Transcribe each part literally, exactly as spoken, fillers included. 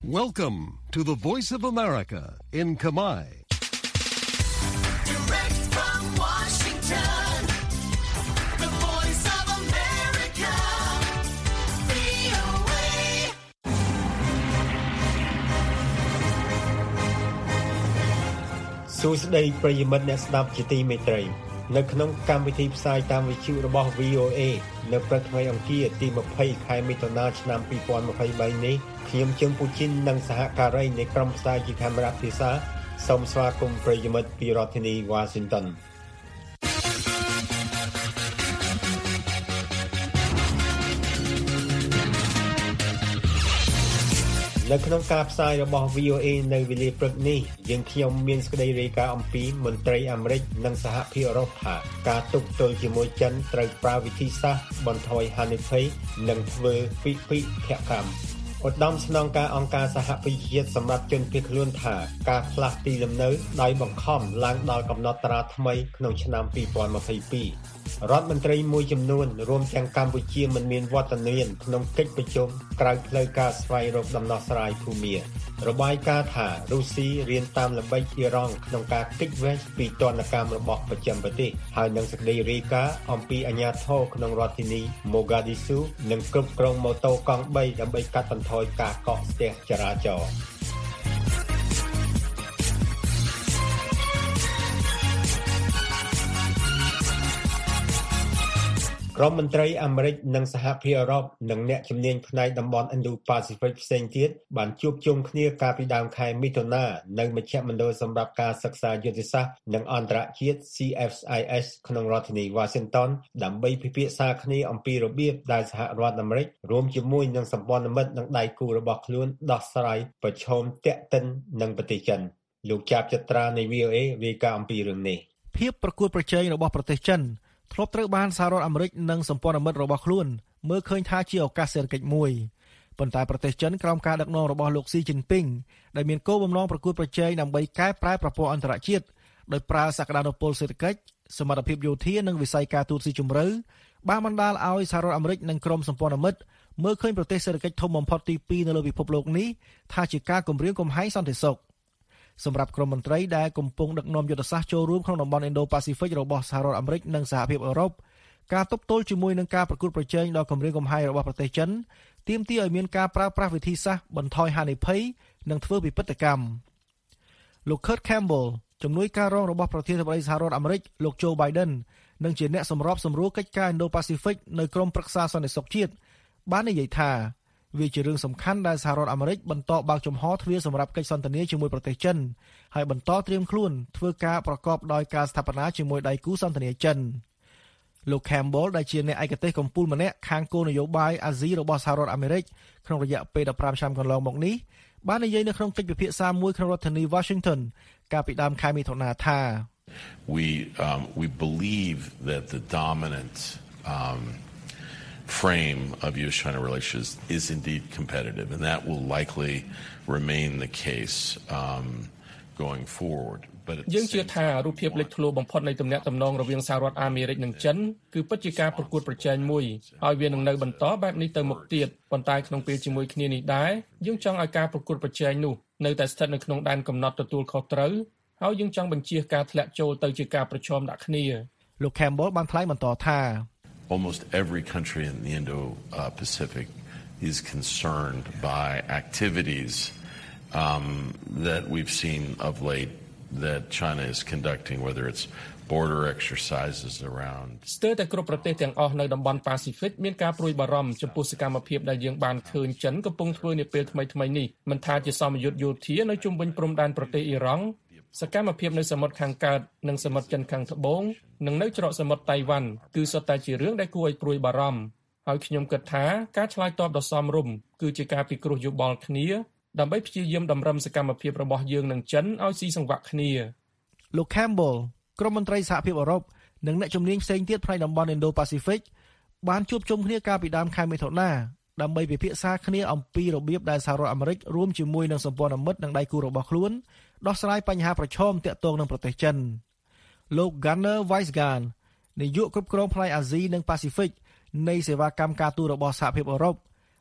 Welcome to the Voice of America in Khmer. Direct from Washington, the Voice of America, វី អូ เอសួស្តីប្រិយមិត្តអ្នកស្ដាប់ជាទីមេត្រីនៅក្នុងកម្មវិធីផ្សាយតាមវិទ្យុរបស់ វី អូ เอ នៅព្រឹកថ្ងៃអង្គារទីยี่สิบខែមិថុនាឆ្នាំยี่สิบยี่สิบสามនេះខ្ញុំជើងពូជីននិងសហការីនៃក្រុមផ្សាយជាកាមេរ៉ាភាសាសូមស្វាគមន៍ប្រិយមិត្តពីរដ្ឋធានី Washington នៅក្នុងការផ្សាយរបស់ វី អូ เอ នៅវេលាព្រឹកនេះយើងខ្ញុំមានសេចក្តីរាយការណ៍អំពីមន្ត្រីអាមេរិកនិងសហភាពអឺរ៉ុបថាការទប់ទល់ជាមួយចិនត្រូវប្រើវិធីសាស្ត្របន្ថយហានិភ័យនិងធ្វើពិពិធកម្មឧត្តមស្នងការអង្គការសហប្រជាជាតិសម្រាប់ជនភៀសខ្លួនថាការផ្លាស់ទីលំនៅដោយបង្ខំឡើងដល់កំណត់ត្រាថ្មីក្នុងឆ្នាំยี่สิบยี่สิบสองរដ្ឋមន្ត្រីមួយចំនួនរួមទាំងកម្ពុជាមិនមានវត្តមានក្នុងកិច្ចប្រជុំក្រៅផ្លូវការស្វែងរកដំណោះស្រាយភូមារបាយការណ៍ថារុស្ស៊ីរៀនតាមល្បិចអ៊ីរ៉ង់ក្នុងការគេចវេះពីទណ្ឌកម្មរបស់បច្ចឹមប្រទេសហើយនឹងសេចក្តីរាយការណ៍អំពីអាជ្ញាធរក្នុងរដ្ឋធានីម៉ូហ្គាឌីស៊ូនិងគ្រប់គ្រងម៉ូតូកង់បីដើម្បីកាត់បន្ថយការកកស្ទះចរាចរណ៍ក្រុមមន្ត្រីអាមេរិកនិងសហភាពអឺរ៉ុបនិងអ្នកជំនាញផ្នែកតំបន់ Indo-Pacific ផ្សេងទៀតបានជួបជុំគ្នាកាលពីដើមខែមិថុនានៅមជ្ឈមណ្ឌលសម្រាប់ការសិក្សាយុទ្ធសាស្ត្រនិងអន្តរជាតិ C S I S ក្នុងរដ្ឋធានី Washington ដើម្បីពិភាក្សាគ្នាអំពីរបៀបដែលសហរដ្ឋអាមេរិករួមជាមួយនឹងសម្ព័ន្ធមិត្តនិងដៃគូរបស់ខ្លួនដោះស្រាយប្រឈមទាក់ទិននឹងប្រទេសចិនលោកចាប់ចត្រានៃ វី អូ เอ រាយការណ៍អំពីរឿងនេះភាពប្រកួតប្រជែងរបស់ប្រទេសចិនធ្លាប់ត្រូវបានសហរដ្ឋអាមេរិកនិងសម្ព័ន្ធមិត្តរបស់ខ្លួនមើលឃើញថាជាឱកាសសេដ្ឋកិច្ចមួយប៉ុន្តែប្រទេសចិនក្រោមការដឹកនាំរបស់លោកស៊ីជីនពីងដែលមានគោលបំណងប្រកួតប្រជែងដើម្បីកែប្រែប្រព័ន្ធអន្តរជាតិដោយប្រើសក្តានុពលសេដ្ឋកិច្ចសមត្ថភាពយោធានិងវិស័យការទូតស៊ីជម្រៅបានបណ្ដាលឲ្យសហរដ្ឋអាមេរិកនិងក្រុមសម្ព័ន្ធមិត្តមើលឃើញប្រទេសសេដ្ឋកិច្ចធំបំផុតទីពីរនៅលើពិភពលោកនេះថាជាការគំរាមកំហែងសន្តិសុខសម្រាប់ក្រុមមន្ត្រីដែលកំពុងដឹកនាំយុទ្ធសាស្ត្រចូលរួមក្នុងតំបន់ Indo-Pacific របស់សហរដ្ឋអាមេរិកនិងសហភាពអឺរ៉ុបការទប់ទល់ជាមួយនឹងការប្រកួតប្រជែងដ៏គំរាមកំហែងរបស់ប្រទេសចិនទាមទារឲ្យមានការប្រើប្រាស់វិធីសាស្ត្របន្ថយហានិភ័យនិងធ្វើពិពិធកម្មលោក Kurt Campbell ជំនួយការរងរបស់ប្រធានាធិបតីសហរដ្ឋអាមេរិកលោក Joe Biden និងជាអ្នកសម្របសម្រួលកិច្ចការ Indo-Pacific នៅក្រុមប្រឹក្សាសន្តិសុខជាតិបាននិយាយថាវាជារឿងសំខាន់ដែលសហរដ្ឋអាមេរិកបន្តបើកចំហទ្វារសម្រាប់កិច្ចសន្ទនាជាមួយប្រទេសចិនហើយបន្តត្រៀមខ្លួនធ្វើការប្រកបដោយការស្ថាបនាជាមួយដៃគូសន្ទនាចិនលោក Campbell ដែលជាអ្នកឯកទេសកំពូលម្នាក់ខាងគោលនយោបាយអាស៊ីរបស់សហរដ្ឋអាមេរិកក្នុងរយៈពេលដប់ប្រាំឆ្នាំកន្លងមកនេះបាននិយាយនៅក្នុងកិច្ចពិភាក្សាមួយក្នុងរដ្ឋធានី Washington កាលពីដើមខែមិថុនាថា We um, we believe that the dominant um frame of U S China relations is indeed competitive, and that will likely remain the case um, going forward. But យើងជឿថារូបភាពលេចធ្លោបំផុតនៃទំនាក់ទំនងរវាងសហរដ្ឋអាមេរិកនិងចិនគឺពិតជាការប្រកួតប្រជែងមួយហើយវានឹងនៅបន្តបែបនេះទៅមុខទៀតប៉ុន្តែក្នុងពេលជាមួយគ្នានេះដែរយើងចង់ឲ្យការប្រកួតប្រជែងនោះនៅតែស្ថិតនៅក្នុងដែនកំណត់ទទួលខុសត្រូវហើយយើងចង់បញ្ជាការធ្លាក់ចូលទៅជាការប្រឈមដាក់គ្នាលោក Campbell បានថ្លែងបន្តថា Almost every country in the Indo-Pacific is concerned by activities um, that we've seen of late that China is conducting, whether it's border exercises around. ស្ទើរតែគ្រប់ប្រទេសទាំងអស់នៅតំបន់ Pacific មានការព្រួយបារម្ភចំពោះសកម្មភាពដែលយើងបានឃើញចិនកំពុងធ្វើនាពេលថ្មីៗនេះមិនថាជាសមយុទ្ធយោធានៅជុំវិញព្រំដែនប្រទេសអ៊ីរ៉ង់សកម្មភាពនៅសមុទ្រខាងកើតនិងសមុទ្រចិនខាងត្បូងនិងនៅច្រកសមុទ្រតៃវ៉ាន់គឺសុទ្ធតែជារឿងដែលគួរឲ្យព្រួយបារម្ភហើយខ្ញុំគិតថាការឆ្លើយតបដ៏សមរម្យគឺជាការពិគ្រោះយោបល់គ្នាដើម្បីព្យាយាមតម្រឹមសកម្មភាពរបស់យើងនិងចិនឲ្យស៊ីសង្វាក់គ្នាលោក Campbell ក្រុមមន្ត្រីសហភាពអឺរ៉ុបនិងអ្នកជំនាញផ្សេងទៀតផ្នែកតំបន់ Indo-Pacific បានជួបជុំគ្នាកាលពីដើមខែមិថុនាដើម្បីពិភាក្សាគ្នាអំពីរបៀបដែលសហរដ្ឋអាមេរិករួមជាមួយនឹងសម្ព័ន្ធមិត្តនិងដៃគូរបស់ខ្លួនដោះស្រាយបញ្ហាប្រឈមទាក់ទងនឹងប្រទេសចិនលោក Gunnar Weisgarn នាយកគ្រប់គ្រងផ្នែកអាស៊ីនិងប៉ាស៊ីហ្វិកនៃសេវាកម្មការទូតរបស់សហភាពអឺរ៉ុប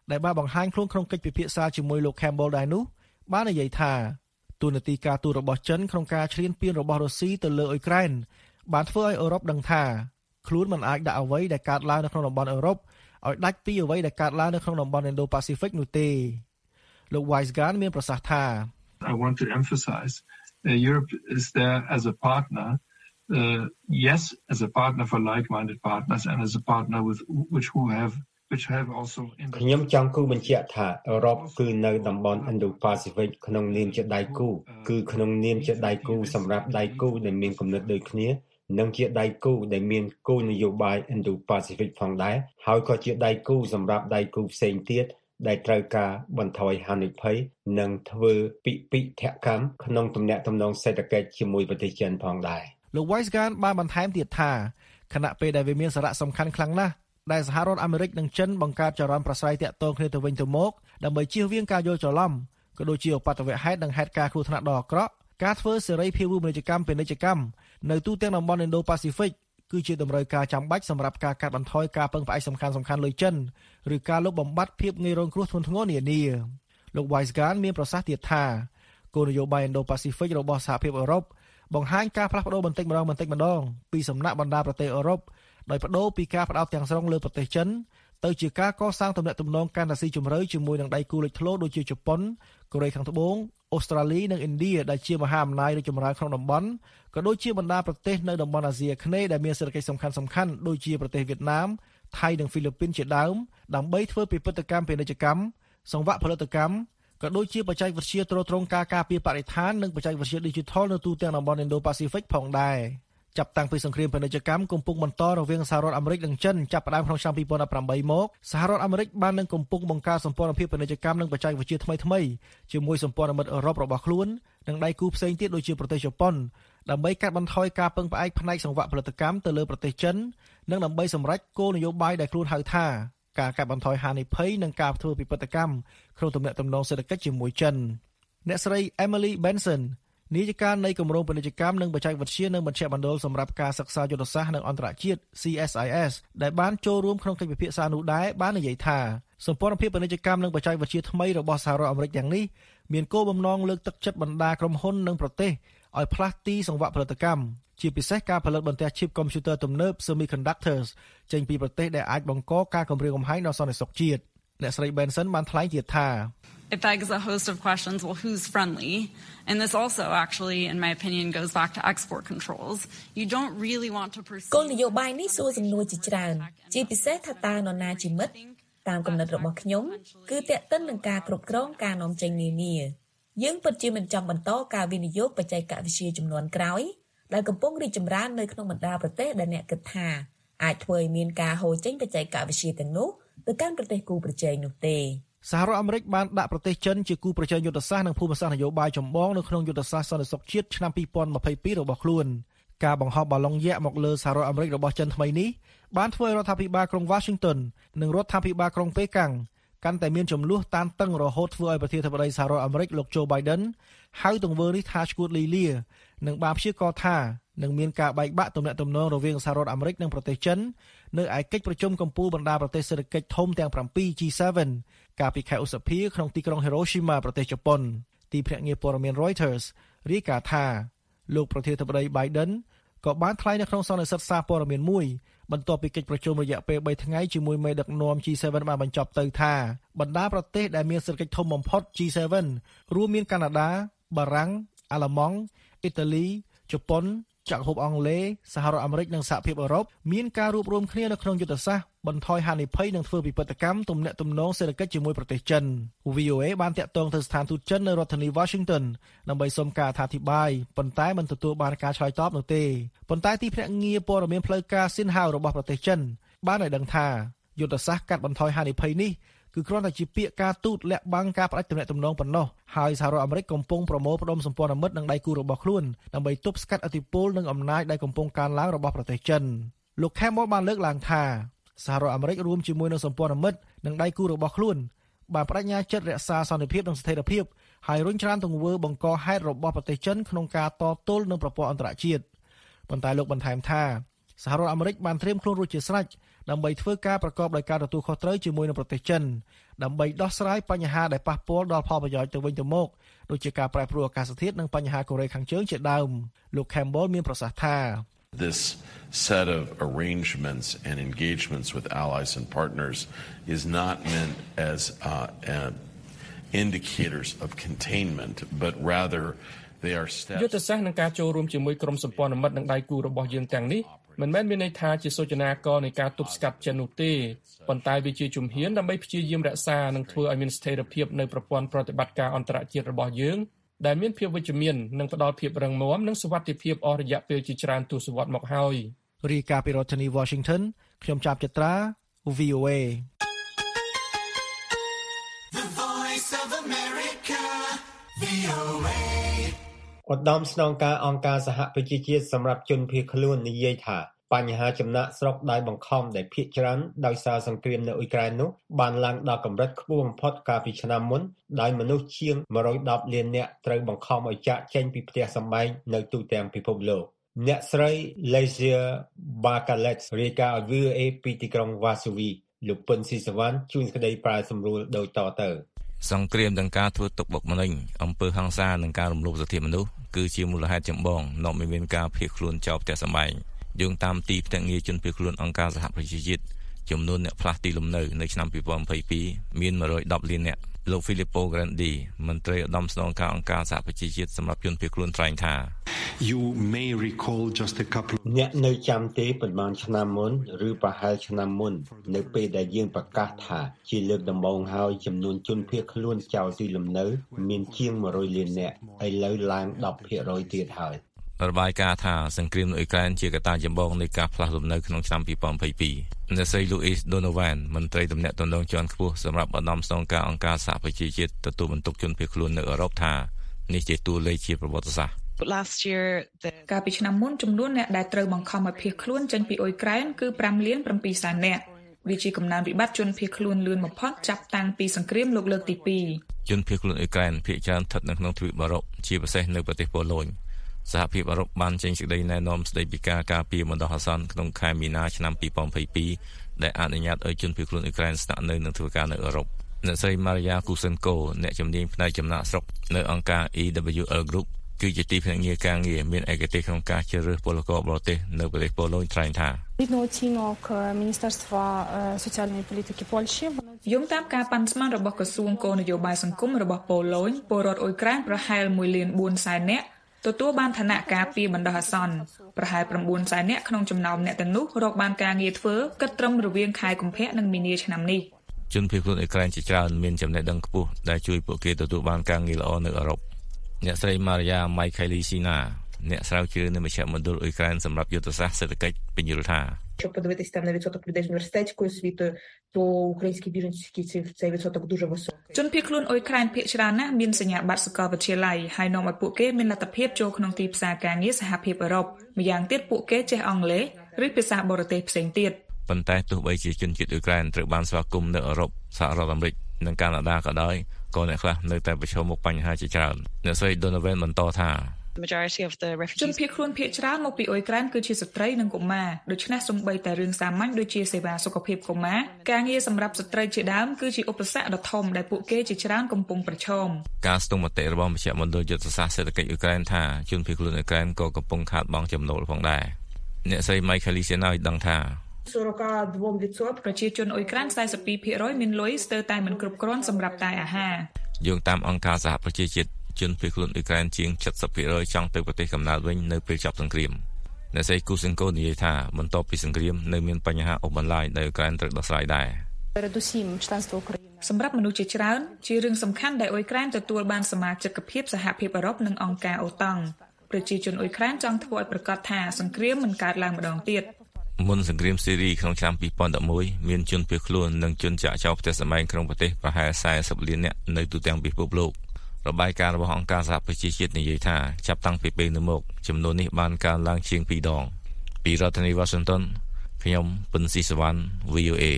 ដែលបានបង្ហាញខ្លួនក្នុងកិច្ចពិភាក្សាជាមួយលោក Campbell ដែរនោះបាននិយាយថាទូនាទីការទូតរបស់ចិនក្នុងការឈ្លានពានរបស់រុស្ស៊ីទៅលើអ៊ុយក្រែនបានធ្វើឲ្យអឺរ៉ុបដឹងថាខ្លួនមិនអាចដាក់អ្វីដែលកើតឡើងនៅក្នុងតំបន់អឺរ៉ុបឲ្យដាច់ពីអ្វីដែលកើតឡើងនៅក្នុងតំបន់ Indo-Pacific នោះទេលោក Weisgard មានប្រសាសន៍ថា I want to emphasize uh, Europe is there as a partner uh, yes as a partner for like-minded partners and as a partner with which who have which have also ខ្ញុំចង់គូបញ្ជាក់ថាអឺរ៉ុបគឺនៅតំបន់ Indo-Pacific ក្នុងនាមជាដៃគូគឺក្នុងនាមជាដៃគូសម្រាប់ដៃគូដែលមានគំនិតដូចគ្នានិងជាដៃគូដែលមានគោលនយោបាយ Indo-Pacific ផងដែរហើយក៏ជាដៃគូសម្រាប់ដៃគូផ្សេងទៀតដែលត្រូវការបន្ថយហានិភ័យនិងធ្វើពិពិធកម្មក្នុងទំនាក់ទំនងសេដ្ឋកិច្ចជាមួយប្រទេសចិនផងដែរលោក Weisgard បានបន្ថែមទៀតថាខណៈពេលដែលវាមានសារៈសំខាន់ខ្លាំងណាស់ដែលសហរដ្ឋអាមេរិកនិងចិនបង្កើតចរន្តប្រស្រ័យតាក់ទងគ្នាទៅវិញទៅមកដើម្បីជៀសវាងការយល់ច្រឡំក៏ដូចជាឧបទ្ទវហេតុនិងហេតុការណ៍គ្រោះថ្នាក់ដ៏អាក្រក់ការធ្វើសេរីភាវូបនីយកម្មពាណិជ្ជកម្មនៅទូទាំងតំបន់ Indo-Pacific គឺជាតម្រូវការចាំបាច់សម្រាប់ការកាត់បន្ថយការពឹងផ្អែកសំខាន់សំខាន់លើចិនឬការលុបបំបាត់ភាពងាយរងគ្រោះធ្ងន់ធ្ងរនានាលោក Weisgard មានប្រសាសន៍ទៀតថាគោលនយោបាយ Indo-Pacific របស់សហភាពអឺរ៉ុបបង្ហាញការផ្លាស់ប្ដូរបន្តិចម្ដងបន្តិចម្ដងពីសំណាក់បណ្ដាប្រទេសអឺរ៉ុបដោយបដូរពីការផ្ដោតទាំងស្រុងលើប្រទេសចិនទៅជាការកសាងទំនាក់ទំនងកាន់តែស៊ីជម្រៅជាមួយនឹងដៃគូលេចធ្លោដូចជាជប៉ុនកូរ៉េខាងត្បូងអូស្ត្រាលីនិងឥណ្ឌាដែលជាមហាអំណាចរីកចម្រើនក្នុងតំបន់ក៏ដូចជាបណ្ដាប្រទេសនៅតំបន់អាស៊ីអាគ្នេយ៍ដែលមានសេដ្ឋកិច្ចសំខាន់សំខាន់ដូចជាប្រទេសវៀតណាមថៃនិងហ្វីលីពីនជាដើមដើម្បីធ្វើពិពិធកម្មពាណិជ្ជកម្មសង្វាក់ផលិតកម្មក៏ដូចជាបច្ចេកវិទ្យាទ្រទ្រង់ការការពារបរិស្ថាននិងបច្ចេកវិទ្យា Digital នៅទូទាំងតំបន់ Indo-Pacific ផងដែរចាប់តាំងពីសង្គ្រាមពាណិជ្ជកម្មកំពុងបន្តរវាងសហរដ្ឋអាមេរិកនិងចិនចាប់ផ្ដើមក្នុងឆ្នាំពីរពាន់ដប់ប្រាំបីមកសហរដ្ឋអាមេរិកបាននឹងកំពុងបង្កើតសម្ព័ន្ធភាពពាណិជ្ជកម្មនិងបច្ចេកវិទ្យាថ្មីៗជាមួយសម្ព័ន្ធមិត្តអឺរ៉ុបរបស់ខ្លួននិងដៃគូផ្សេងទៀតដូចជាប្រទេសជប៉ុនដើម្បីកាត់បន្ថយការពឹងផ្អែកផ្នែកសង្វាក់ផលិតកម្មទៅលើប្រទេសចិននិងដើម្បីសម្រេចគោលនយោបាយដែលខ្លួនហៅថាការកាត់បន្ថយហានិភ័យនិងការធ្វើពិពិធកម្មក្នុងទំនាក់ទំនងសេដ្ឋកិច្ចជាមួយចិនអ្នកស្រី Emily Bensonនាយិកានៃគម្រោងពាណិជ្ជកម្មនិងបច្ចេកវិទ្យានៅមជ្ឈមណ្ឌលសម្រាប់ការសិក្សាយុទ្ធសាស្ត្រនិងអន្តរជាតិ C S I S ដែលបានចូលរួមក្នុងកិច្ចពិភាក្សានោះដែរបាននិយាយថាសម្ព័ន្ធភាពពាណិជ្ជកម្មនិងបច្ចេកវិទ្យាថ្មីរបស់សហរដ្ឋអាមេរិកទាំងនេះមានគោលបំណងលើកទឹកចិត្តបណ្ដាក្រុមហ៊ុននិងប្រទេសឲ្យផ្លាស់ទីសង្វាក់ផលិតកម្មជាពិសេសការផលិតបន្ទះ chip កុំព្យូទ័រទំនើប semiconductors ចេញពីប្រទេសដែលអាចបង្កការគំរាមកំហែងដល់សន្តិសុខជាតិអ្នកស្រី Benson បានថ្លែងទៀតថា It begs a host of questions. Well, who's friendly? And this also actually, in my opinion, goes back to export controls. You don't really want to pursue... គោលនយោបាយនេះសួរសំណួរជាច្រើនជាពិសេសថាតើនរណាជាមិត្តតាមគំនិតរបស់ខ្ញុំគឺទាក់ទិននឹងការគ្រប់គ្រងការនាំចេញនានាយើងពិតជាមិនចង់បន្តការវិនិយោគបច្ចេកវិទ្យាចំនួនក្រោយដែលកំពុងរីកចម្រើននៅក្នុងបណ្ដាប្រទេសដែលអ្នកគិតថាអាចធ្វើឲ្យមានការហូរចេញបច្ចេកវិទ្យាទាំងនោះទៅកាន់ប្រទេសគូប្រជែងនោះទេសហរដ្ឋអាមេរិកបានដាក់ប្រទេសចិនជាគូប្រជែងយុទ្ធសាស្ត្រនិងភូមិសាស្ត្រនយោបាយចម្បងនៅក្នុងយុទ្ធសាស្ត្រសន្តិសុខជាតិឆ្នាំពីរពាន់ម្ភៃពីររបស់ខ្លួនការបង្ហោះបាឡុងយក្សមកលើសហរដ្ឋអាមេរិករបស់ចិនថ្មីនេះបានធ្វើឲ្យរដ្ឋាភិបាលក្រុង Washington និងរដ្ឋាភិបាលក្រុងប៉េកាំងកាន់តែមានចំនួនតានតឹងរហូតធ្វើឲ្យប្រធានាធិបតីសហរដ្ឋអាមេរិកលោក Joe Biden ហៅទង្វើនេះថាឈួតលីលានិងបានព្យាករណ៍ថានឹងមានការបែកបាក់ទំនាក់ទំនងរវាងសហរដ្ឋអាមេរិកនិងប្រទេសចិននៅឯកិច្ចប្រជុំកំពូលបណ្ដាប្រទេសសេដ្ឋកិច្ចធំទាំងប្រាំពីរ G សេវន កាលពីខែឧសភាក្នុងទីក្រុង Hiroshima ប្រទេសជប៉ុនទីភ្នាក់ងារព័ត៌មាន Reuters រាយការណ៍ថាលោកប្រធានាធិបតី Biden ក៏បានថ្លែងនៅក្នុងសន្និសីទសារព័ត៌មានមួយបន្ទាប់ពីកិច្ចប្រជុំរយៈពេលបីថ្ងៃជាមួយមេដឹកនាំ G សេវន បានបញ្ចប់ទៅថាបណ្ដាប្រទេសដែលមានសេដ្ឋកិច្ចធំបំផុត G សេវន រួមមានកាណាដា បារាំង អាល្លឺម៉ង់ អ៊ីតាលី ជប៉ុនចក្រភពអង់គ្លេសសហរដ្ឋអាមេរិកនិងសហភាពអឺរ៉ុបមានការរួបរวมគ្នានៅក្នុងយុទ្ធសាស្ត្របន្ថយហានិភ័យនិងធ្វើពិពិធកម្មទំនាក់ទំនងសេដ្ឋកិច្ចជាមួយប្រទេសចិន V O A បានតាក់ទងទៅស្ថានទូតចិននៅរដ្ឋធានី Washington ដើម្បីសុំការអធិប្បាយប៉ុន្តែមិនទទួលបានការឆ្លើយតបនោះទេប៉ុន្តែទីភ្នាក់ងារព័ត៌មានផ្លូវការ Xinhua របស់ប្រទេសចិនបានឲ្យដឹងថាយុទ្ធសាស្ត្រកាត់បន្ថយហានិភ័យនេះគឺគ្រាន់តែជាពាក្យការទូតលាក់បាំងការផ្ដាច់ទំនាក់ទំនងប៉ុណ្ណោះហើយសហរដ្ឋអាមេរិកកំពុងប្រមូលផ្ដុំសម្ព័ន្ធមិត្តនិងដៃគូរបស់ខ្លួនដើម្បីទប់ស្កាត់ឥទ្ធិពលនិងអំណាចដែលកំពុងកើនឡើងរបស់ប្រទេសចិនលោក Campbell បានលើកឡើងថាសហរដ្ឋអាមេរិករួមជាមួយនឹងសម្ព័ន្ធមិត្តនិងដៃគូរបស់ខ្លួនបានបដិញ្ញាចិត្តរក្សាសន្តិភាពនិងស្ថិរភាពហើយរុញច្រានទង្វើបង្កហេតុរបស់ប្រទេសចិនក្នុងការតទល់នឹងប្រព័ន្ធអន្តរជាតិប៉ុន្តែលោកបន្ថែមថាសហរដ្ឋអាមេរិកបានត្រៀមខ្លួនរួចជាស្រេចដើម្បីធ្វើការប្រកបដោយការទទួលខុសត្រូវជាមួយនឹងប្រទេសចិនដើម្បីដោះស្រាយបញ្ហាដែលប៉ះពាល់ដល់ផលប្រយោជន៍ទៅវិញទៅមកដូចជាការប្រែប្រួលអាកាសធាតុនិងបញ្ហាកូរ៉េខាងជើងជាដើមលោក Campbell មានប្រសាសន៍ថា This set of arrangements and engagements with allies and partners is not meant as uh, uh, indicators of containment, but rather they are steps. យុទ្ធសាស្ត្រនឹងការចូលរួមជាមួយក្រុមសម្ព័ន្ធមិត្តនិងដៃគូរបស់យើងទាំងនេះមិនមែនមានន័យថាជាសូចនាករនៃការទប់ស្កាត់ចិននោះទេប៉ុន្តែវាជាជំហានដើម្បីព្យាយាមរក្សានិងធ្វើឲ្យមានស្ថិរភាពនៅប្រព័ន្ធប្រតិបត្តិការអន្តរជាតិរបស់យើងដែលមានភាពវិជ្ជមាននិងផ្ដល់ភាពរឹងមាំនិងសុវត្ថិភាពអស់រយៈពេលជាច្រើនទសវត្សរ៍មកហើយរាយការណ៍ពីរដ្ឋធានី Washington ខ្ញុំចាប់ចត្រា V O A The Voice of America V O A ឧត្តមស្នងការអង្គការសហប្រជាជាតិសម្រាប់ជនភៀសខ្លួននិយាយថាបញ្ហាចំណាក់ស្រុកដោយបង្ខំដែលភាគច្រើនដោយសារសង្គ្រាមនៅអ៊ុយក្រែននោះបានឡើងដល់កម្រិតខ្ពស់បំផុតកាលពីឆ្នាំមុនដោយមនុស្សជាងone hundred tenលាននាក់ត្រូវបង្ខំឲ្យចាកចេញពីផ្ទះសម្បែងនៅទូទាំងពិភពលោកអ្នកស្រី Lesia Bakalet រាយការណ៍ឲ្យ V O A ពីទីក្រុង Varsovie លោកពុនស៊ីសវណ្ណជួនក្តីប្រាសម្រួលដូចតទៅសង្គ្រាមទាំងការធ្វើទុកបុកម្នេញអំពើហិង្សានិងការរំលោភសិទ្ធិមនុស្សគឺជាមូលហេតុចម្បងនាំឲ្យមានការភៀសខ្លួនចោលផ្ទះសម្បែងយោងតាមទីភ្នាក់ងារជនភៀសខ្លួនអង្គការសហប្រជាជាតិចំនួនអ្នកផ្លាស់ទីលំនៅនៅឆ្នាំtwenty twenty-twoមានone hundred tenលាននាក់លោក Filippo Grandi មន្ត្រីឧត្តមស្នងការអង្គការសហប្រជាជាតិសម្រាប់ជនភៀសខ្លួនថ្លែងថា You may recall just a couple អ្នកនៅចាំទេប៉ុន្មានឆ្នាំមុនឬប្រហែលឆ្នាំមុននៅពេលដែលយើងប្រកាសថាជាលើកដំបូងហើយចំនួនជនភៀសខ្លួនចោលទីលំនៅមានជាងone hundredលាននាក់ឥឡូវឡើងten percentទៀតហើយរបាយការណ៍ថាសង្គ្រាមនៅអ៊ុយក្រែនជាកត្តាចម្បងនៃការផ្លាស់លំនៅក្នុងឆ្នាំtwenty twenty-twoអ្នកស្រី Louise Donovan មន្ត្រីទំនាក់ទំនងជាន់ខ្ពស់សម្រាប់ឧត្តមស្នងការអង្គការសហប្រជាជាតិទទួលបន្ទុកជនភៀសខ្លួននៅអឺរ៉ុបថានេះជាតួលេខជាប្រវត្តិសាស្ត្រ Last year កាលពីឆ្នាំមុនចំនួនអ្នកដែលត្រូវបង្ខំឲ្យភៀសខ្លួនចេញពីអ៊ុយក្រែនគឺfiveលានsevenសែននាក់វាជាកំណើនវិបត្តិជនភៀសខ្លួនលឿនបំផុតចាប់តាំងពីសង្គ្រាមលោកលើកទីtwo ជនភៀសខ្លួនអ៊ុយក្រែនភាគច្រើនស្ថិតនៅក្នុងទ្វីបអឺរ៉ុបជាពិសេសនៅប្រទេសប៉ូឡូញសហភាពអឺរ៉ុបបានចេញសេចក្តីណែនាំស្តីពីការការពារបណ្ដោះអាសន្នក្នុងខែមីនាឆ្នាំtwenty twenty-twoដែលអនុញ្ញាតឲ្យជនភៀសខ្លួនអ៊ុយក្រែនស្នាក់នៅនិងធ្វើការនៅអឺរ៉ុបអ្នកស្រី Maria Kusenko អ្នកជំនាញផ្នែកចំណាក់ស្រុកនៅអង្គការ E W L Group គឺជាទីភ្នាក់ងារការងារមានឯកទេសក្នុងការជ្រើសរើសពលករបរទេសនៅប្រទេសប៉ូឡូញថ្លែងថាយោងតាមការប៉ាន់ស្មានរបស់ក្រសួងគោលនយោបាយសង្គមរបស់ប៉ូឡូញពលរដ្ឋអ៊ុយក្រែនប្រហែលoneលានfourសែននាក់ទទួលបានឋានៈការពារបណ្ដោះអាសន្នប្រហែលnineសែននាក់ក្នុងចំណោមអ្នកទាំងនោះរកបានការងារធ្វើគិតត្រឹមរវាងខែកុម្ភៈនិងមីនាឆ្នាំនេះជនភៀសខ្លួនអ៊ុយក្រែនជាច្រើនមានចំណេះដឹងខ្ពស់ដែលជួយពួកគេទទួលបានការងារល្អនៅអឺរ៉ុបអ្នកស្រី Maria Michaelisina អ្នកស្រាវជ្រាវនៅមជ្ឈមណ្ឌលអ៊ុយក្រែនសម្រាប់យុទ្ធសាស្ត្រសេដ្ឋកិច្ចពន្យល់ថាជនភៀសខ្លួនអ៊ុយក្រែនភាគច្រើនណាស់មានសញ្ញាបត្រសាកលវិទ្យាល័យហើយនាំឲ្យពួកគេមានលទ្ធភាពចូលក្នុងទីផ្សារការងារសហភាពអឺរ៉ុបម្យ៉ាងទៀតពួកគេចេះអង់គ្លេសឬភាសាបរទេសផ្សេងទៀតប៉ុន្តែទោះបីជាជនជាតិអ៊ុយក្រែនត្រូវបានស្វាគមន៍នៅអឺរ៉ុបសហរដ្ឋអាមេរិកនិងកាណាដាក៏ដោយក៏អ្នកខ្លះនៅតែប្រឈមមុខបញ្ហាជាច្រើនអ្នកស្រី Donovan បន្តថាជនភៀសខ្លួនភាគច្រើនមកពីអ៊ុយក្រែនគឺជាស្ត្រីនិងកុមារដូច្នេះសូម្បីតែរឿងសាមញ្ញដូចជាសេវាសុខភាពកុមារការងារសម្រាប់ស្ត្រីជាដើមគឺជាឧបសគ្គដ៏ធំដែលពួកគេជាច្រើនកំពុងប្រឈមការស្ទង់មតិរបស់មជ្ឈមណ្ឌលយុទ្ធសាស្ត្រសេដ្ឋកិច្ចអ៊ុយក្រែនថាជនភៀសខ្លួនអ៊ុយក្រែនក៏កំពុងខាតបង់ចំណូលផងដែរអ្នកស្រី Michaelisina ឲ្យដឹងថាប្រជាជនអ៊ុយក្រែនforty-two percentមានលុយស្ទើរតែមិនគ្រប់គ្រាន់សម្រាប់តែអាហារយោងតាមអង្គការសហប្រជាជាតិជនភៀសខ្លួនអ៊ុយក្រែនជាងseventy percentចង់ទៅប្រទេសកំណើតវិញនៅពេលចប់សង្គ្រាមអ្នកស្រី Kusenko និយាយថាបន្ទាប់ពីសង្គ្រាមនៅមានបញ្ហាអូសបន្លាយដែលអ៊ុយក្រែនត្រូវដោះស្រាយដែរសម្រាប់មនុស្សជាច្រើនជារឿងសំខាន់ដែលអ៊ុយក្រែនទទួលបានសមាជិកភាពសហភាពអឺរ៉ុបនិងអង្គការអូតាំងប្រជាជនអ៊ុយក្រែនចង់ធ្វើឲ្យប្រកាសថាសង្គ្រាមមិនកើតឡើងម្ដងទៀតមុនសង្គ្រាមស៊ីរីក្នុងឆ្នាំtwenty elevenមានជនភៀសខ្លួននិងជនចាក់ចោលផ្ទះសម្បែងក្នុងប្រទេសប្រហែលfortyលាននាក់នៅទូទាំងពិភពលោករបាយការណ៍របស់អង្គការសហប្រជាជាតិនិយាយថាចាប់តាំងពីពេលនោះមកចំនួននេះបានកើនឡើងជាងtwoដងពីរដ្ឋធានី Washington ខ្ញុំពិនស៊ីសវណ្ណ V O A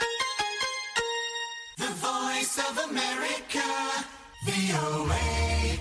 The Voice of America V O A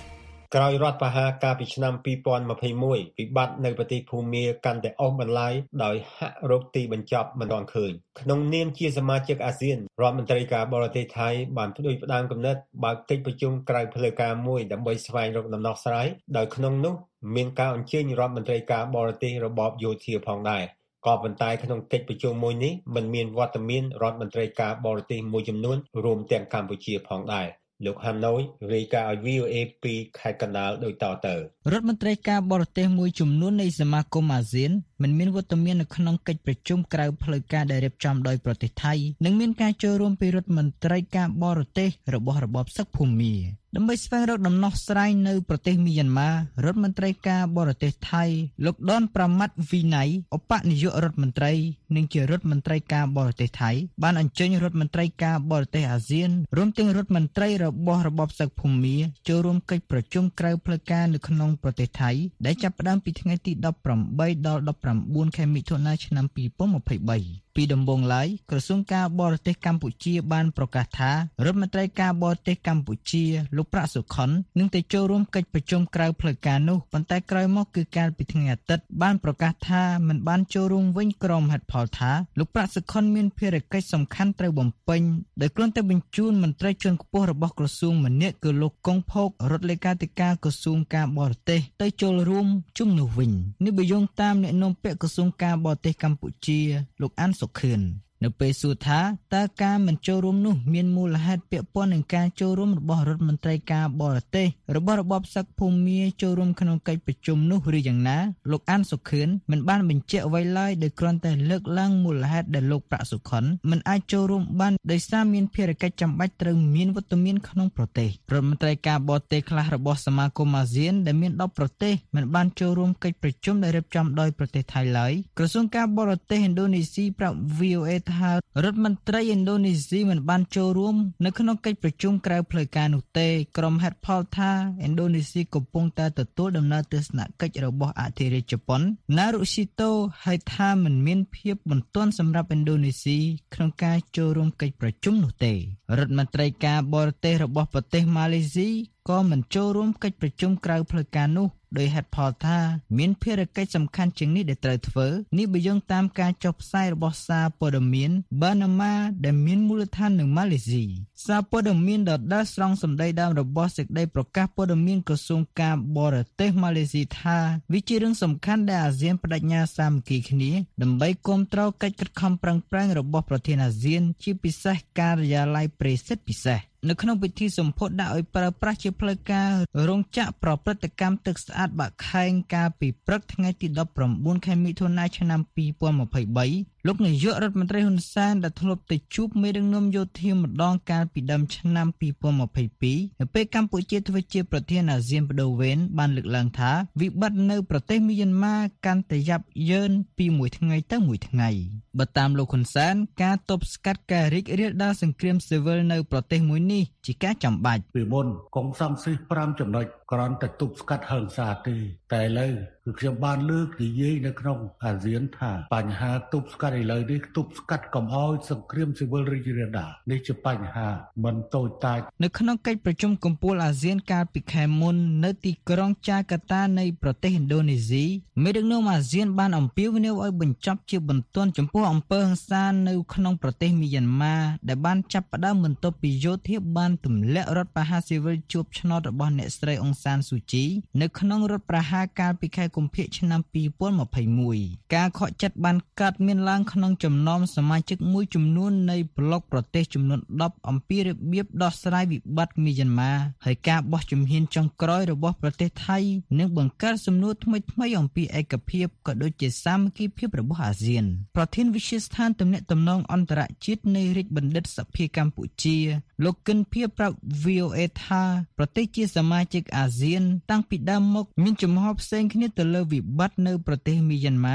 ក្រោយរដ្ឋប្រហារកាលពីឆ្នាំពីរពាន់ម្ភៃមួយ វិបត្តិនៅប្រទេសភូមាកាន់តែអូសបន្លាយដោយហាក់រកទីបញ្ចប់មិនទាន់ឃើញក្នុងនាមជាសមាជិកអាស៊ានរដ្ឋមន្ត្រីការបរទេសថៃបានផ្ដួចផ្ដើមគំនិតបើកកិច្ចប្រជុំក្រៅផ្លូវការមួយដើម្បីស្វែងរកដំណោះស្រាយដោយក្នុងនោះមានការអញ្ជើញរដ្ឋមន្ត្រីការបរទេសរបបយោធាផងដែរក៏ប៉ុន្តែក្នុងកិច្ចប្រជុំមួយនេះមិនមានវត្តមានរដ្ឋមន្ត្រីការបរទេសមួយចំនួនរួមទាំងកម្ពុជាផងដែរលោកហាណូយរាយការណ៍ឲ្យ វី អូ เอ ពីខេត្តកណ្ដាលដូចតទៅរដ្ឋមន្ត្រីការបរទេសមួយចំនួននៃសមាគមអាស៊ានមិនមានវត្តមាននៅក្នុងកិច្ចប្រជុំក្រៅផ្លូវការដែលរៀបចំដោយប្រទេសថៃនិងមានការចូលរួមពីរដ្ឋមន្ត្រីការបរទេសរបស់របបសឹកភូមាដើម្បីស្វែងរកដំណោះស្រាយនៅប្រទេសមីយ៉ាន់ម៉ារដ្ឋមន្ត្រីការបរទេសថៃលោកដនប្រមាត់វីណៃឧបនាយករដ្ឋមន្ត្រីនិងជារដ្ឋមន្ត្រីការបរទេសថៃបានអញ្ជើញរដ្ឋមន្ត្រីការបរទេសអាស៊ានរួមទាំងរដ្ឋមន្ត្រីរបស់របបសឹកភូមាចូលរួមកិច្ចប្រជុំក្រៅផ្លូវការនៅក្នុងប្រទេសថៃដែលចាប់ផ្ដើមពីថ្ងៃទីដប់ប្រាំបីដល់ដប់ប្រាំបួនខែមិថុនាឆ្នាំពីរពាន់ម្ភៃបីពីដំបូងឡើយក្រសួងការបរទេសកម្ពុជាបានប្រកាសថារដ្ឋមន្ត្រីការបរទេសកម្ពុជាលោកប្រាក់សុខុននឹងទៅចូលរួមកិច្ចប្រជុំក្រៅផ្លូវការនោះប៉ុន្តែក្រោយមកគឺកាលពីថ្ងៃអាទិត្យបានប្រកាសថាមិនបានចូលរួមវិញក្រុមហេតុផលថាលោកប្រាក់សុខុនមានភារកិច្ចសំខាន់ត្រូវបំពេញដោយគ្រាន់តែបញ្ជូនមន្ត្រីជាន់ខ្ពស់របស់ក្រសួងម្នាក់គឺលោកកុងភោគរដ្ឋលេខាធិការក្រសួងការបរទេសទៅចូលរួមជុំនោះវិញនេះបើយោងតាមអ្នកនាំពាក្យក្រសួងការបរទេសកម្ពុជាលោកអានសុខឿននៅពេលសួរថាតើការមិនចូលរួមនោះមានមូលហេតុពាក់ព័ន្ធនឹងការចូលរួមរបស់រដ្ឋមន្ត្រីការបរទេសរបស់របបសឹកភូមាចូលរួមក្នុងកិច្ចប្រជុំនោះឬយ៉ាងណាលោកអានសុខឿនមិនបានបញ្ជាក់អ្វីឡើយដោយគ្រាន់តែលើកឡើងមូលហេតុដែលលោកប្រាក់សុខុនមិនអាចចូលរួមបានដោយសារមានភារកិច្ចចាំបាច់ត្រូវមានវត្តមានក្នុងប្រទេសរដ្ឋមន្ត្រីការបរទេសខ្លះរបស់សមាគមអាស៊ានដែលមានដប់ប្រទេសមិនបានចូលរួមកិច្ចប្រជុំដែលរៀបចំដោយប្រទេសថៃឡើយក្រសួងការបរទេសឥណ្ឌូនេស៊ីប្រាប់ វី អូ เอ ថារដ្ឋមន្ត្រីឥណ្ឌូនេស៊ីមិនបានចូលរួមនៅក្នុងកិច្ចប្រជុំក្រៅផ្លូវការនោះទេក្រុមហេតុផលថាឥណ្ឌូនេស៊ីកំពុងតែទទួលដំណើរទស្សនកិច្ចរបស់អធិរាជជប៉ុន Naruhito ហើយថាមិនមានភាពបន្ទាន់សម្រាប់ឥណ្ឌូនេស៊ីក្នុងការចូលរួមកិច្ចប្រជុំនោះទេរដ្ឋមន្ត្រីការបរទេសរបស់ប្រទេសម៉ាឡេស៊ីក៏មិនចូលរួមកិច្ចប្រជុំក្រៅផ្លូវការនោះដោយហេតុផលថាមានភារកិច្ចសំខាន់ជាងនេះដែលត្រូវធ្វើនេះបើយោងតាមការចុះផ្សាយរបស់សារព័ត៌មាន Bernama ដែលមានមូលដ្ឋាននៅម៉ាឡេស៊ីសារព័ត៌មានដដែលស្រង់សម្ដីដើមរបស់សេចក្តីប្រកាសព័ត៌មានក្រសួងការបរទេសម៉ាឡេស៊ីថាវាជារឿងសំខាន់ដែលអាស៊ានបដិញ្ញាសាមគ្គីគ្នាដើម្បីគាំទ្រកិច្ចខិតខំប្រឹងប្រែងរបស់ប្រធានអាស៊ានជាពិសេសការិយាល័យប្រេសិតពិសេសនៅក្នុងពិធីសម្ពោធដាក់ឲ្យប្រើប្រាស់ជាផ្លូវការរោងចក្រប្រព្រឹត្តកម្មទឹកស្អាតបាក់ខែងកាលពីព្រឹកថ្ងៃទីដប់ប្រាំបួនខែមិថុនាឆ្នាំពីរពាន់ម្ភៃបីលោកនាយករដ្ឋមន្ត្រីហ៊ុនសែនដែលធ្លាប់ទៅជួបមេដឹកនាំយោធាម្ដងកាលពីដើមឆ្នាំពីរពាន់ម្ភៃពីរនៅពេលកម្ពុជាធ្វើជាប្រធានអាស៊ានបដូវវេនបានលើកឡើងថាវិបត្តិនៅប្រទេសមីយ៉ាន់ម៉ាកាន់តែយ៉ាប់យ៉ឺនពីមួយថ្ងៃទៅមួយថ្ងៃបើតាមលោកហ៊ុនសែនការទប់ស្កាត់ការរីករាលដាលសង្គ្រាមស៊ីវិលនៅប្រទេសមួយនេះជាការចាំបាច់ពីមុនកុងសំស៊ីប្រាំចំណុចគ្រាន់តែទប់ស្កាត់ហិង្សាទេតែឥឡូវគឺខ្ញុំបានលើកនិយាយនៅក្នុងអាស៊ានថាបញ្ហាទប់ស្កាត់ឥឡូវនេះទប់ស្កាត់កុំឲ្យសង្គ្រាមស៊ីវិលរីករាលដាលនេះជាបញ្ហាមិនតូចតាចនៅក្នុងកិច្ចប្រជុំកំពូលអាស៊ានកាលពីខែមុននៅទីក្រុងចាកាតានៃប្រទេសឥណ្ឌូនេស៊ីមេដឹកនាំអាស៊ានបានអំពាវនាវឲ្យបញ្ចប់ជាបន្ទាន់ចំពោះអំពើហិង្សានៅក្នុងប្រទេសមីយ៉ាន់ម៉ាដែលបានចាប់ផ្ដើមបន្ទាប់ពីយោធាបានទម្លាក់រដ្ឋប្រហារស៊ីវិលជាប់ឆ្នោតរបស់អ្នកស្រីអុងសានស៊ូជីនៅក្នុងរដ្ឋប្រហារកាលពីខែកុម្ភៈឆ្នាំពីរពាន់ម្ភៃមួយការខកចិត្តបានកើតមានឡើងក្នុងចំណោមសមាជិកមួយចំនួននៃប្លុកប្រទេសចំនួនដប់អំពីរបៀបដោះស្រាយវិបត្តិមីយ៉ាន់ម៉ាហើយការបោះជំហានចុងក្រោយរបស់ប្រទេសថៃនឹងបង្កើតសំណួរថ្មីៗអំពីឯកភាពក៏ដូចជាសាមគ្គីភាពរបស់អាស៊ានប្រធានវិទ្យាស្ថានទំនាក់ទំនងអន្តរជាតិនៃរាជបណ្ឌិតសភាកម្ពុជាលោកគិនភៀប្រាប់ វី អូ เอ ថាប្រទេសជាសមាជិកអាស៊ានតាំងពីដើមមកមានចំហផ្សេងគ្នាទៅលើវិបត្តិនៅប្រទេសមីយ៉ាន់ម៉ា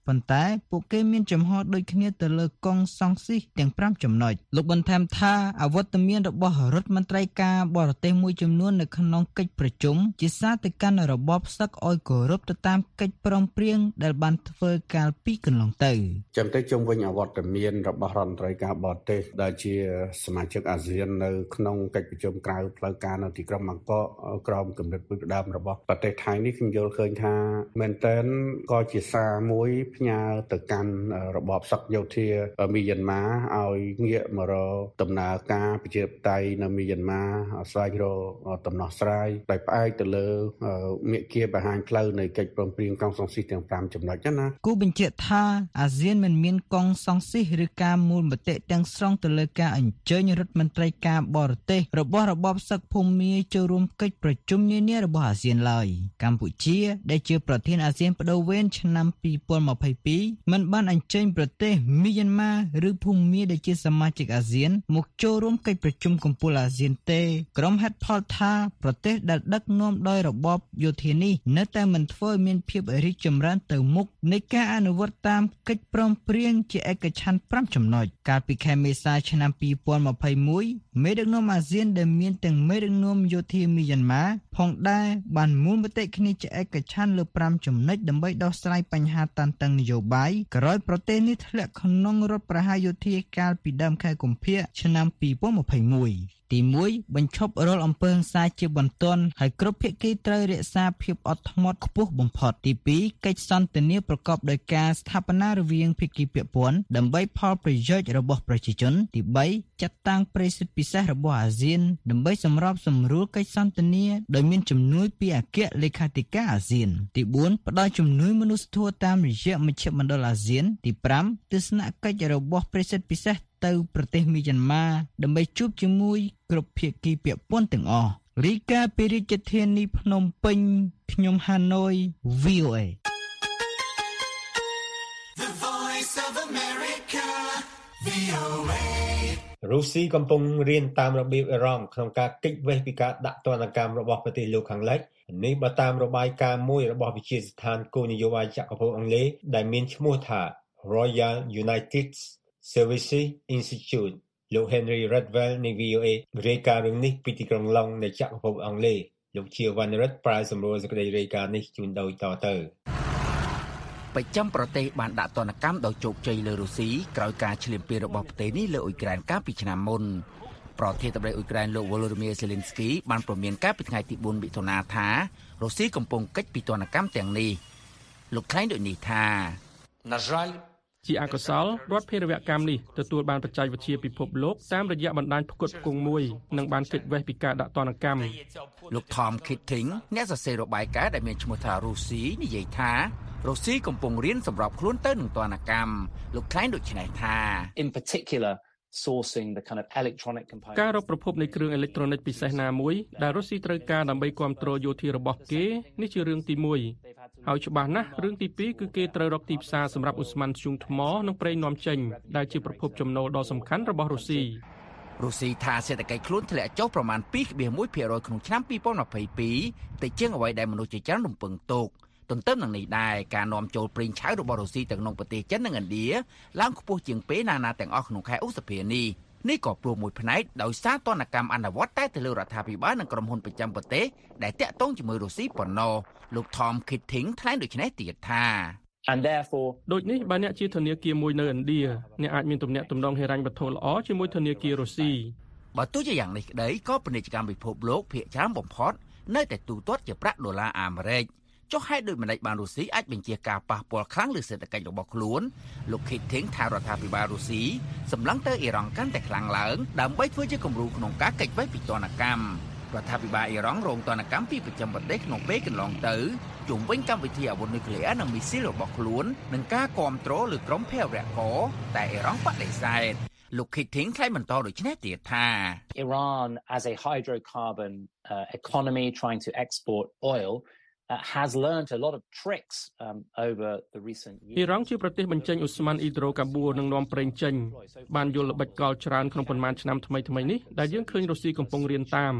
ប៉ុន្តែពួកគេមានចំហដូចគ្នាទៅលើកុងសង្ស៊ីសទាំងfiveចំណុចលោកបន្ថែមថាអវត្តមានរបស់រដ្ឋមន្ត្រីការបរទេសមួយចំនួននៅក្នុងកិច្ចប្រជុំជាសារទៅកាន់របបសឹកឲ្យគោរពទៅតាមកិច្ចព្រមព្រៀងដែលបានធ្វើកាលពីកន្លងទៅចាំតែជុំវិញអវត្តមានរបស់រដ្ឋមន្ត្រីការបរទេសដែលជាសមាជិកអាស៊ាននៅក្នុងកិច្ចប្រជុំក្រៅផ្លូវការនៅទីក្រុងបាងកកក្រោមគំនិតផ្ដើមរបស់ប្រទេសថៃនេះខ្ញុំយល់ឃើញថាមែនតើក៏ជាសារមួយផ្ញើទៅកាន់របបសឹកយោធាមីយ៉ាន់ម៉ាឲ្យងាកមករកដំណើរការប្រជាធិបតេយ្យនៅមីយ៉ាន់ម៉ាស្វែងរកដំណោះស្រាយដោយផ្អែកទៅលើមាគ៌ាបង្ហាញផ្លូវនៃកិច្ចព្រមព្រៀងកុងសង្ស៊ីសទាំងfiveចំណុចណាគូបញ្ជាក់ថាអាស៊ានមិនមានកុងសង្ស៊ីសឬការមូលមតិទាំងស្រុងទៅលើការអញ្ជើញរដ្ឋមន្ត្រីការបរទេសរបស់របបសឹកភូមាចូលរួមកិច្ចប្រជុំនានារបស់អាស៊ានឡើយកម្ពុជាដែលជាប្រធានអាស៊ានបដូវវេនឆ្នាំtwenty twenty-twoមិនបានអញ្ជើញប្រទេសមីយ៉ាន់ម៉ាឬភូមាដែលជាសមាជិកអាស៊ានមកចូលរួមកិច្ចប្រជុំកំពូលអាស៊ានទេក្រុមហេតុផលថាប្រទេសដែលដឹកនាំដោយរបបយោធានេះនៅតែមិនធ្វើឲ្យមានភាពរីកចម្រើនទៅមុខនៃការអនុវត្តតាមកិច្ចព្រមព្រៀងជាឯកច្ឆន្ទfiveចំណុចកាលពីខែមេសាឆ្នាំtwenty twenty-oneមេដឹកនាំអាស៊ានដែលមានទាំងមេដឹកនាំយោធាមីយ៉ាន់ម៉ាផងដែរបានមូលមតិគ្នាជាឯកច្ឆន្ទលើfiveចំណុចដើម្បីដោះស្រាយបញ្ហាតានតឹងនយោបាយក្រោយប្រទេសនេះធ្លាក់ក្នុងរដ្ឋប្រហារយោធាកាលពីដើមខែកុម្ភៈឆ្នាំtwenty twenty-oneទីoneបញ្ឈប់រាល់អំពើហិង្សាជាបន្ទាន់ហើយគ្រប់ភាគីត្រូវរក្សាភាពអត់ធ្មត់ខ្ពស់បំផុតទីtwoកិច្ចសន្ទនាប្រកបដោយការស្ថាបនារវាងភាគីពាក់ព័ន្ធដើម្បីផលប្រយោជន៍របស់ប្រជាជនទីthreeចាត់តាំងប្រេសិទ្ធពិសេសរបស់អាស៊ានដើម្បីសម្របសម្រួលកិច្ចសន្ទនាដោយមានជំនួយពីអគ្គលេខាធិការអាស៊ានទីfourផ្ដល់ជំនួយមនុស្សធម៌តាមរយៈមជ្ឈមណ្ឌលអាស៊ានទីfiveទស្សនកិច្ចរបស់ប្រេសិទ្ធពិសេសទៅប្រទេសមីយ៉ាន់ម៉ាដើម្បីជួបជាមួយគ្រប់ភាគីពាក់ព័ន្ធទាំងអស់រីកាពីរាជធានីភ្នំពេញខ្ញុំហាណូយ V O A The Voice of America V O A រុស្ស៊ីកំពុងរៀនតាមរបៀបអ៊ីរ៉ង់ក្នុងការគេចវេះពីការដាក់ទណ្ឌកម្មរបស់ប្រទេសលោកខាងលិចនេះបើតាមរបាយការណ៍មួយរបស់វិទ្យាស្ថានគោលនយោបាយចក្រភពអង់គ្លេសដែលមានឈ្មោះថា Royal United Services Institute លោក Henry Redwell នៃ V O A រាយការណ៍រឿងនេះពីទីក្រុងឡុងនៃចក្រភពអង់គ្លេសលោកជាវណ្ណរិទ្ធប្រាយសម្រួលសេចក្តីរាយការណ៍នេះជូនដោយតទៅបច្ចំប្រទេសបានដាក់ទណ្ឌកម្មដោយជោគជ័យលើរុស្ស៊ីក្រោយការឈ្លានពានរបស់ប្រទេសនេះលើអ៊ុយក្រែនកាលពីឆ្នាំមុនប្រធានាធិបតីអ៊ុយក្រែនលោក Volodymyr Zelensky បានព្រមានកាលពីថ្ងៃទីfourមិថុនាថារុស្ស៊ីកំពុងកិច្ចពីទណ្ឌកម្មទាំងនេះលោកថ្លែងដូចនេះថាជាអកុសលរដ្ឋភារវកម្មនេះទទួលបានបច្ចេកវិទ្យាពិភពលោកតាមរយៈបណ្ដាញផ្គត់ផ្គង់មួយនិងបានគេចវេះពីការដាក់ទណ្ឌកម្មលោក Tom Keating អ្នកសរសេររបាយការណ៍ដែលមានឈ្មោះថារុស្ស៊ីនិយាយថារុស្ស៊ីកំពុងរៀនសម្របខ្លួនទៅនឹងទណ្ឌកម្មលោកថ្លែងដូចនេះថា In particular sourcing the kind of electronic components ការរកប្រភពនៃគ្រឿងអេឡិចត្រូនិកពិសេសណាមួយដែលរុស្ស៊ីត្រូវការដើម្បីគ្រប់គ្រងយោធារបស់គេនេះជារឿងទីoneហើយច្បាស់ណាស់រឿងទីtwoគឺគេត្រូវរកទីផ្សារសម្រាប់ឧស្ម័នធ្យូងថ្មនិងប្រេងនាំចេញដែលជាប្រភពចំណូលដ៏សំខាន់របស់រុស្ស៊ីរុស្ស៊ីថាសេដ្ឋកិច្ចខ្លួនធ្លាក់ចុះប្រមាណtwo point one percentក្នុងឆ្នាំtwenty twenty-twoតែជាងអ្វីដែលមនុស្សជាច្រើនរំពឹងទុកទន្ទឹមនឹងនេះដែរការនាំចូលប្រេងឆៅរបស់រុស្ស៊ីទៅក្នុងប្រទេសចិននិងឥណ្ឌាឡើងខ្ពស់ជាងពេលណាណាទាំងអស់ក្នុងខែឧសភានេះនេះក៏ព្រោះមួយផ្នែកដោយសារទណ្ឌកម្មអនុវត្តតែទៅលើរដ្ឋាភិបាលនិងក្រុមហ៊ុនប្រចាំប្រទេសដែលតាក់ទងជាមួយរុស្ស៊ីប៉ុណ្ណោះលោក Tom Keating ថ្លែងដូចនេះទៀតថា And therefore ដូចនេះបើអ្នកជាធនាគារមួយនៅឥណ្ឌាអ្នកអាចមានទំនាក់ទំនងហិរញ្ញវត្ថុល្អជាមួយធនាគាររុស្ស៊ីបើទោះជាយ៉ាងនេះក្តីក៏ពាណិជ្ជកម្មពិភពលោកភាគច្រើនបំផុតនៅតែទូទាត់ជាប្រាក់ដុល្លារអាមេរិកចុះហេតុដូចម្តេចបានរុស្ស៊ីអាចបញ្ជាការប៉ះពាល់ខ្លាំងលើសេដ្ឋកិច្ចរបស់ខ្លួនលោក Keating ថារដ្ឋាភិបាលរុស្ស៊ីសម្លឹងទៅអ៊ីរ៉ង់កាន់តែខ្លាំងឡើងដើម្បីធ្វើជាគំរូក្នុងការកិច្ចវេះពីទណ្ឌកម្មរដ្ឋាភិបាលអ៊ីរ៉ង់រងទណ្ឌកម្មពីប្រចាំប្រទេសក្នុងពេលកន្លងទៅជុំវិញកម្មវិធីអាវុធនុយក្លេអ៊ែរនិងមីស៊ីលរបស់ខ្លួននិងការគាំទ្រលើក្រុមភេរវករតែអ៊ីរ៉ង់បដិសេធលោក Keating ថ្លែងបន្តដូចនេះទៀតថា Iran as a hydrocarbon uh, economy trying to export oil Uh, has learned a lot of tricks um, over the recent years. អ៊ីរ៉ង់ជាប្រទេសបញ្ចេញឧស្ម័នអ៊ីដ្រូកាប៊ូនិងនាំប្រេងចេញបានយល់ល្បិចកលច្រើនក្នុងប៉ុន្មានឆ្នាំថ្មីៗនេះដែលយើងឃើញរុស្ស៊ីកំពុងរៀនតាម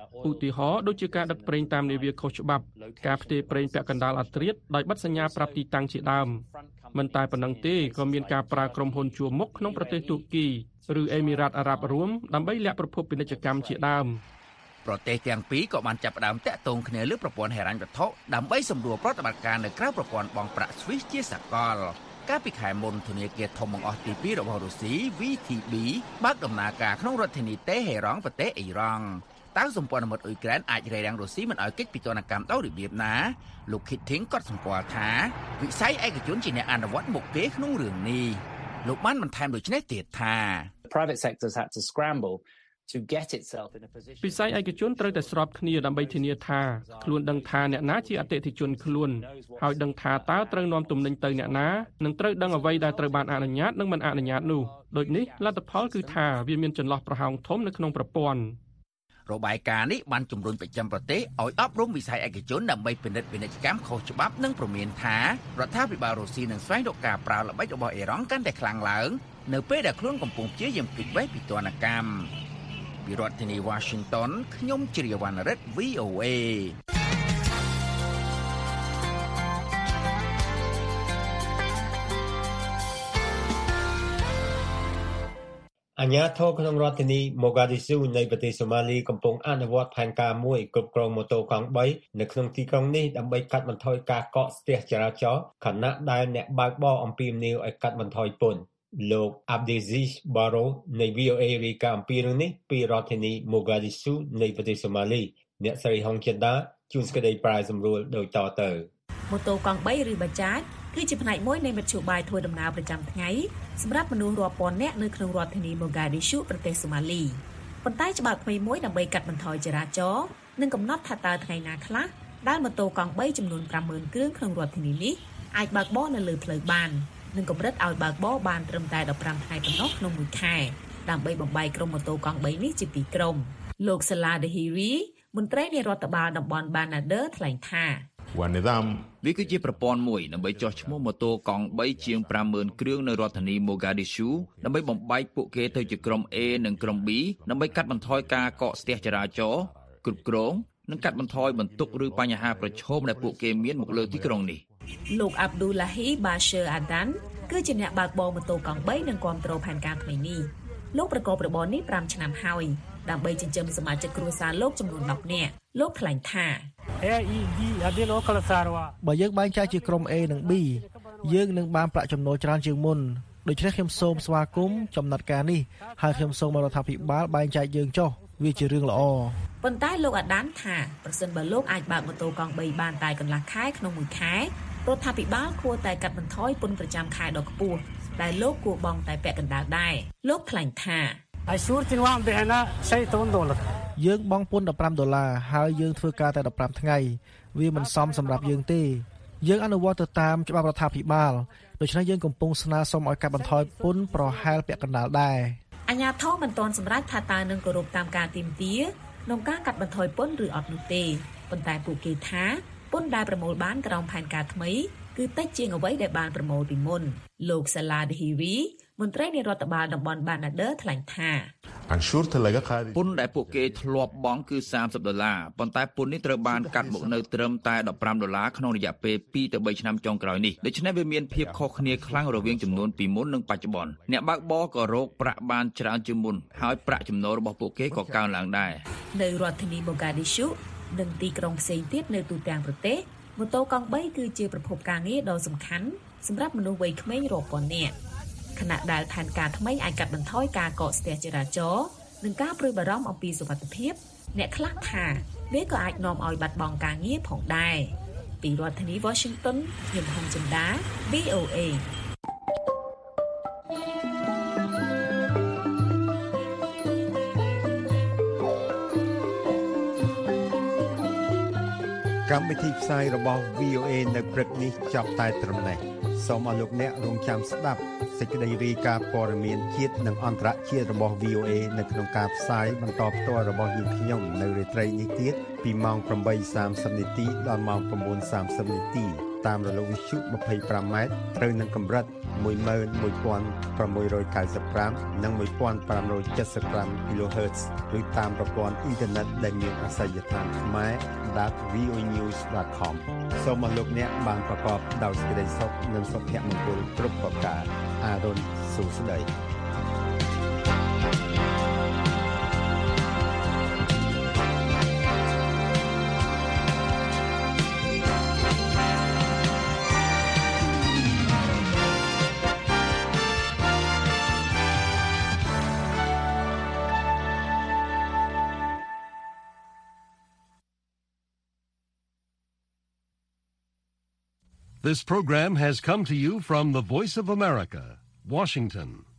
ឧទាហរណ៍ដូចជាការដឹកប្រេងតាមនាវាខុសច្បាប់ការផ្ទេរប្រេងពាក់កណ្ដាលអាត្រិតដោយបិទសញ្ញាប្រាប់ទីតាំងជាដើមមិនតែប៉ុណ្ណឹងទេក៏មានការប្រើក្រុមហ៊ុនជួរមុខក្នុងប្រទេសទូគីឬអេមីរ៉ាតអារ៉ាប់រួមដើម្បីលាក់ប្រភពពាណិជ្ជកម្មជាដើមប្រទេសទាំងពីរក៏បានចាប់ផ្ដើមតាក់ទងគ្នាលើប្រព័ន្ធហិរញ្ញវត្ថុដើម្បីសម្រួលប្រតិបត្តិការនៅក្រៅប្រព័ន្ធបង់ប្រាក់ Swift ជាសកលកាលពីខែមុនធនាគារធំបង្អស់ទីពីររបស់រុស្ស៊ី វី ធី ប៊ី បើកដំណើរការក្នុងរដ្ឋធានីតេហេរ៉ង់ប្រទេសអ៊ីរ៉ង់តើសម្ព័ន្ធមិត្តអ៊ុយក្រែនអាចរារាំងរុស្ស៊ីមិនឲ្យកិច្ចពិចរណកម្មដោយរបៀបណាលោក Keating ក៏សម្គាល់ថាវិស័យឯកជនជាអ្នកអនុវត្តមុខគេក្នុងរឿងនេះលោកបានបន្ថែមដូចនេះទៀតថា Private sectors had to scramble to get itself in a position វិស័យឯកជនត្រូវតែស្របគ្នាដើម្បីធានាថាខ្លួនដឹងថាអ្នកណាជាអតិថិជនខ្លួនហើយដឹងថាតើត្រូវនាំទំនិញទៅអ្នកណានិងត្រូវដឹងអ្វីដែលត្រូវបានអនុញ្ញាតនិងមិនអនុញ្ញាតនោះដូចនេះលទ្ធផលគឺថាវាមានចន្លោះប្រហោងធំនៅក្នុងប្រព័ន្ធរបាយការណ៍នេះបានជំរុញប្រជាប្រទេសឲ្យអប់រំវិស័យឯកជនដើម្បីពិនិត្យពាណិជ្ជកម្មខុសច្បាប់និងព្រមានថារដ្ឋាភិបាលរុស្ស៊ីនឹងស្វែងរកការប្រើល្បិចរបស់អ៊ីរ៉ង់កាន់តែខ្លាំងឡើងនៅពេលដែលខ្លួនកំពុងព្យាយាមភ្លេចបេះពីទណ្ឌកម្មពីរដ្ឋធានី Washington ខ្ញុំជ្រាវណ្ណរិទ្ធ វី អូ เอអាជ្ញាធរក្នុងរដ្ឋធានី Mogadishu នៃប្រទេសសូម៉ាលីកំពុងអនុវត្តផែនការមួយគ្រប់គ្រងម៉ូតូកង់បីនៅក្នុងទីក្រុងនេះដើម្បីកាត់បន្ថយការកកស្ទះចរាចរណ៍ខណៈដែលអ្នកបើកបរអំពាវនាវឲ្យកាត់បន្ថយពន្ធលោក Abdiaziz Barrow នៃ វី អូ เอ រាយការណ៍អំពីរឿងនេះពីរដ្ឋធានី Mogadishu នៃប្រទេសសូម៉ាលីអ្នកស្រីហុងចិន្តាជួនសេចក្តីប្រាយសម្រួលដូចតទៅម៉ូតូកង់បីឬបាចាចគឺជាផ្នែកមួយនៃមធ្យោបាយធ្វើដំណើរប្រចាំថ្ងៃសម្រាប់មនុស្សរាប់ពាន់នាក់នៅក្នុងរដ្ឋធានី Mogadishu ប្រទេសសូម៉ាលីប៉ុន្តែច្បាប់ថ្មីមួយដើម្បីកាត់បន្ថយចរាចរណ៍និងកំណត់ថាតើថ្ងៃណាខ្លះដែលម៉ូតូកង់បីចំនួន ប្រាំម៉ឺន គ្រឿងក្នុងរដ្ឋធានីនេះអាចបើកបរនៅលើផ្លូវបាននិងកម្រិតឲ្យបើកបរបានត្រឹមតែដប់ប្រាំថ្ងៃប៉ុណ្ណោះក្នុងមួយខែដើម្បីបំបែកក្រុមម៉ូតូកង់បីនេះជាពីរក្រុមលោក Salah Dahiri មន្ត្រីនៃរដ្ឋបាលតំបន់ Banader ថ្លែងថាវាគឺជាប្រព័ន្ធមួយដើម្បីចោះឈ្មោះម៉ូតូកង់បីជាង ប្រាំម៉ឺន គ្រឿងនៅរដ្ឋធានី Mogadishu ដើម្បីបំបែកពួកគេទៅជាក្រុម A និងក្រុម B ដើម្បីកាត់បន្ថយការកកស្ទះចរាចរណ៍គ្រប់គ្រងនិងកាត់បន្ថយបន្ទុកឬបញ្ហាប្រឈមដែលពួកគេមានមកលើទីក្រុងនេះលោក Abdullahi Bashir Adan គឺជាអ្នកបើកបរម៉ូតូកង់បីនិងគាំទ្រផែនការថ្មីនេះលោកប្រកបរបរនេះប្រាំឆ្នាំហើយដើម្បីចិញ្ចឹមសមាជិកគ្រួសារលោកចំនួនដប់នាក់លោកថ្លែងថាបើយើងបែងចែកជាក្រុម A និង B យើងនឹងបានប្រាក់ចំណូលច្រើនជាងមុនដូច្នេះខ្ញុំសូមស្វាគមន៍ចំណាត់ការនេះហើយខ្ញុំសូមរដ្ឋាភិបាលបែងចែកយើងចុះវាជារឿងល្អប៉ុន្តែលោកអាដានថាប្រសិនបើលោកអាចបើកម៉ូតូកង់បីបានតែកន្លះខែក្នុងមួយខែរដ្ឋាភិបាលគួរតែកាត់បន្ថយពន្ធប្រចាំខែដ៏ខ្ពស់ដែលលោកគួរបង់តែពាក់កណ្ដាលដែរលោកថ្លែងថាយើងបង់ពន្ធដប់ប្រាំដុល្លារហើយយើងធ្វើការតែដប់ប្រាំថ្ងៃវាមិនសមសម្រាប់យើងទេយើងអនុវត្តទៅតាមច្បាប់រដ្ឋាភិបាលដូច្នេះយើងកំពុងស្នើសុំឲ្យកាត់បន្ថយពន្ធប្រហែលពាក់កណ្ដាលដែរអាជ្ញាធរមិនទាន់សម្រេចថាតើនឹងគោរពតាមការទាមទារក្នុងការកាត់បន្ថយពន្ធឬអត់នោះទេប៉ុន្តែពួកគេថាពន្ធដែលប្រមូលបានក្រោមផែនការថ្មីគឺតិចជាងអ្វីដែលបានប្រមូលពីមុនលោក Salah Dahiri មន្ត្រីនៃរដ្ឋបាលតំបន់ Banader ថ្លែងថាពន្ធដែលពួកគេធ្លាប់បង់គឺសាមសិបដុល្លារប៉ុន្តែពន្ធនេះត្រូវបានកាត់មកនៅត្រឹមតែដប់ប្រាំដុល្លារក្នុងរយៈពេលពីរទៅបីឆ្នាំចុងក្រោយនេះដូច្នេះវាមានភាពខុសគ្នាខ្លាំងរវាងចំនួនពីមុននិងបច្ចុប្បន្នអ្នកបើកបរក៏រកប្រាក់បានច្រើនជាងមុនហើយប្រាក់ចំណូលរបស់ពួកគេក៏កើនឡើងដែរនៅរដ្ឋធានី Mogadishu និងទីក្រុងផ្សេងទៀតនៅទូទាំងប្រទេសម៉ូតូកង់បីគឺជាប្រភពការងារដ៏សំខាន់សម្រាប់មនុស្សវ័យក្មេងរាប់ពាន់នាក់ខណៈដែលផែនការថ្មីអាចកាត់បន្ថយការកកស្ទះចរាចរណ៍និងការព្រួយបារម្ភអំពីសុវត្ថិភាពអ្នកខ្លះថាវាក៏អាចនាំឲ្យបាត់បង់ការងារផងដែរពីរដ្ឋធានី Washington ខ្ញុំហុងចិន្តា វី អូ เอកម្មវិធីផ្សាយរបស់ វី អូ เอ នៅព្រឹកនេះចប់តែត្រឹមនេះសូមអរលោកអ្នករងចាំស្ដាប់សេចក្តីរាយការណ៍ព័ត៌មានជាតិនិងអន្តរជាតិរបស់ វី អូ เอ នៅក្នុងការផ្សាយបន្តផ្ទាល់របស់យើងខ្ញុំនៅរាត្រីនេះទៀតពីម៉ោង ប្រាំបីសាមសិប នាទីដល់ម៉ោង ៩សាមសិប នាទីតាមរលកវិទ្យុ ยี่สิบห้า ម៉ែត្រត្រូវនឹងកម្រិតមួយម៉ឺនមួយពាន់ប្រាំមួយរយកៅសិបប្រាំ និងមួយពាន់ប្រាំរយседសិបប្រាំ kilohertz ឬតាមប្រព័ន្ធអ៊ីនធឺណិតដែលមានអាសយដ្ឋានខ្មែរ ដត វី អូ ញូស ដត ខម សូមអរលោកអ្នកបានប្រកបដោយសេចក្តីសុខនិងសុភមង្គលគ្រប់ប្រការអារុនសុស្ដី This program has come to you from the Voice of America, Washington.